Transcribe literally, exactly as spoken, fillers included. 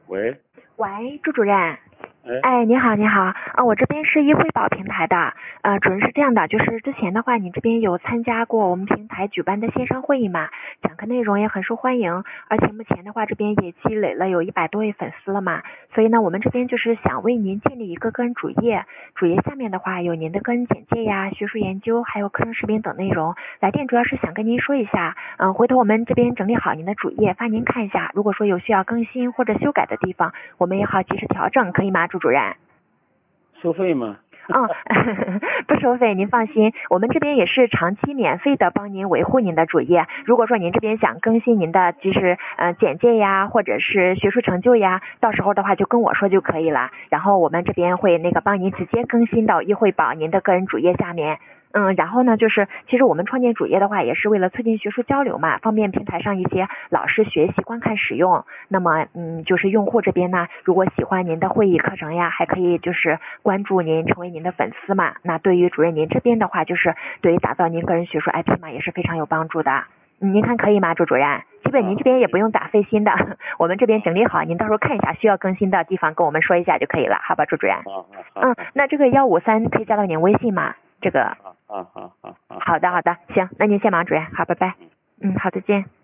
喂， 喂，朱主任。 哎， 哎，你好，你好，啊，我这边是一惠宝平台的，呃，主任是这样的，就是之前的话，你这边有参加过我们平台举办的线上会议嘛，讲课内容也很受欢迎，而且目前的话，这边也积累了有一百多位粉丝了嘛，所以呢，我们这边就是想为您建立一个个人主页，主页下面的话有您的个人简介呀、学术研究，还有课程视频等内容。来电主要是想跟您说一下，嗯、呃，回头我们这边整理好您的主页，发您看一下，如果说有需要更新或者修改的地方，我们也好及时调整，可以吗，朱主任？ 收费吗？ 嗯，不收费，您放心，我们这边也是长期免费的帮您维护您的主页。如果说您这边想更新您的就是呃简介呀，或者是学术成就呀，到时候的话就跟我说就可以了。然后我们这边会那个帮您直接更新到一惠宝您的个人主页下面。嗯，然后呢，就是其实我们创建主页的话，也是为了促进学术交流嘛，方便平台上一些老师学习、观看、使用。那么，嗯，就是用户这边呢，如果喜欢您的会议课程呀，还可以就是关注您，成为您的粉丝嘛。那对于主任您这边的话，就是对于打造您个人学术 I P 嘛，也是非常有帮助的。嗯，您看可以吗，朱主任？基本您这边也不用打费心的，我们这边整理好，您到时候看一下需要更新的地方，跟我们说一下就可以了，好吧，朱主任？嗯，那这个幺五三可以加到您微信吗？这个。 啊啊啊啊！ 好的，好的，行，那您先忙，主任，好，拜拜。嗯，好，再见。